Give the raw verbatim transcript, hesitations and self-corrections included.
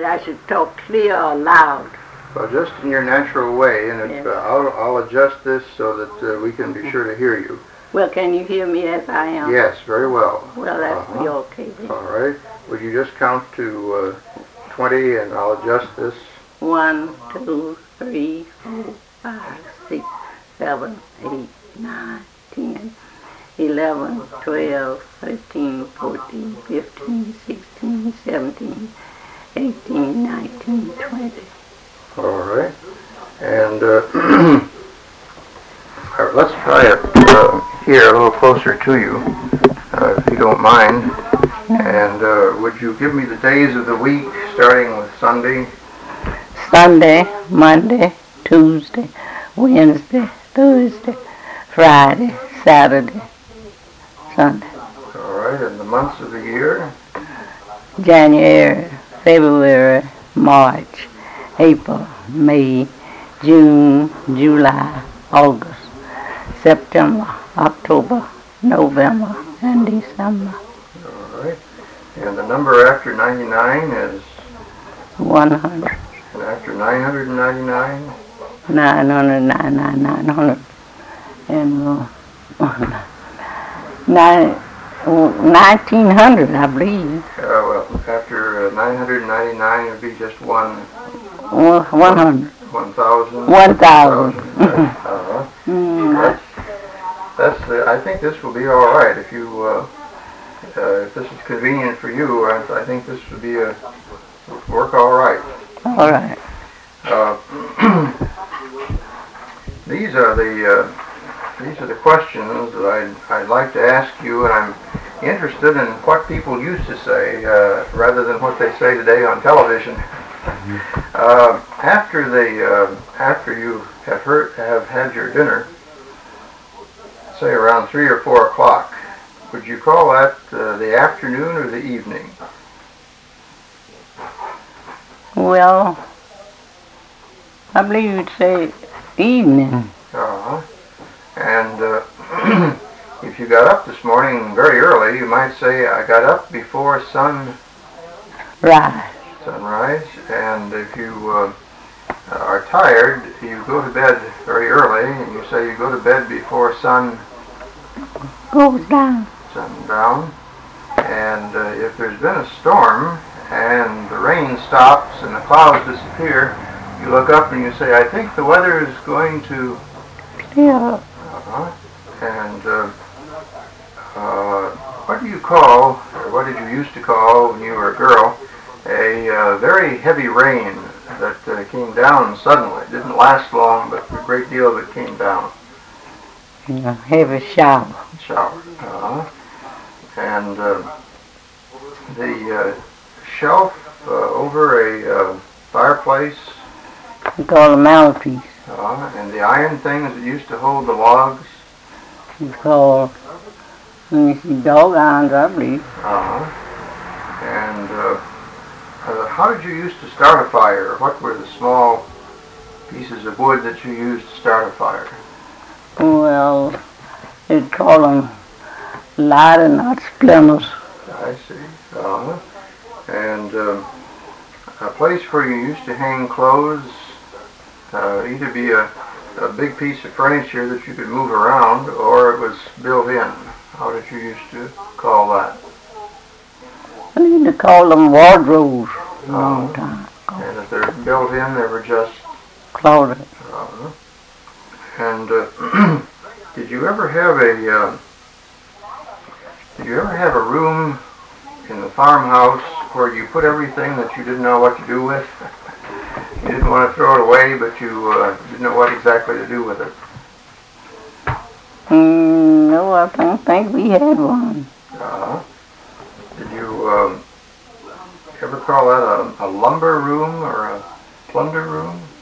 I should talk clear or loud? Well, just in your natural way, and it, Yes. uh, I'll, I'll adjust this so that uh, we can be sure to hear you. Well, can you hear me as I am? Yes, very well. Well, that's Uh-huh. be okay then. All right. Would you just count to uh, twenty, and I'll adjust this? One, two, three, four, five, six, seven, eight, nine, ten, eleven, twelve, thirteen, fourteen, fifteen, sixteen, seventeen, eighteen, nineteen, twenty. All right. And uh, all right, let's try it uh, here a little closer to you, uh, if you don't mind. And uh, would you give me the days of the week, starting with Sunday? Sunday, Monday, Tuesday, Wednesday, Thursday, Friday, Saturday, Sunday. All right. And the months of the year? January, February, March, April, May, June, July, August, September, October, November, and December. All right. And the number after ninety-nine is? one hundred. And after nine hundred ninety-nine? nine hundred, nine hundred, nine hundred, and uh, nine, nineteen hundred, I believe. Uh, well, after uh, nine hundred ninety-nine, it would be just one. Well, one hundred. One thousand. One thousand. uh-huh. Mm, That's, that's the, I think this will be all right if you, uh, uh, if this is convenient for you. I, I think this would be a work all right. all right. Uh, these are the uh, these are the questions that I'd, I'd like to ask you, and I'm interested in what people used to say uh, rather than what they say today on television. Uh, after the uh, after you have heard, have had your dinner, say around three or four o'clock, would you call that uh, the afternoon or the evening? Well, I believe you'd say evening. Uh-huh. And uh, if you got up this morning very early, you might say, I got up before sun Right. sunrise. And if you uh, are tired, you go to bed very early, and you say you go to bed before sun Goes down. sundown. And uh, if there's been a storm and the rain stops and the clouds disappear, you look up and you say, I think the weather is going to Yeah. Uh-huh. And uh, uh, what do you call, or what did you used to call when you were a girl, a uh, very heavy rain that uh, came down suddenly? It didn't last long, but a great deal of it came down. A heavy shower. Shower. Uh-huh. And uh, the uh, shelf uh, over a uh, fireplace, We call it a mantelpiece. uh, and the iron things that used to hold the logs. It's called, let me see, dog irons, I believe. Uh-huh. And uh, uh, how did you used to start a fire? What were the small pieces of wood that you used to start a fire? Well, they'd call them lighter, not splinters. I see. Uh-huh. And um, a place where you used to hang clothes, uh, either be a, a big piece of furniture that you could move around, or it was built in. How did you used to call that? I need to call them wardrobes a long time ago. And if they're built in, they were just Clothing. Uh, and uh, did you ever have a uh, did you ever have a room in the farmhouse where you put everything that you didn't know what to do with? You didn't want to throw it away, but you uh, didn't know what exactly to do with it. Mm, no, I don't think we had one. Uh, did you um, ever call that a, a lumber room or a plunder room?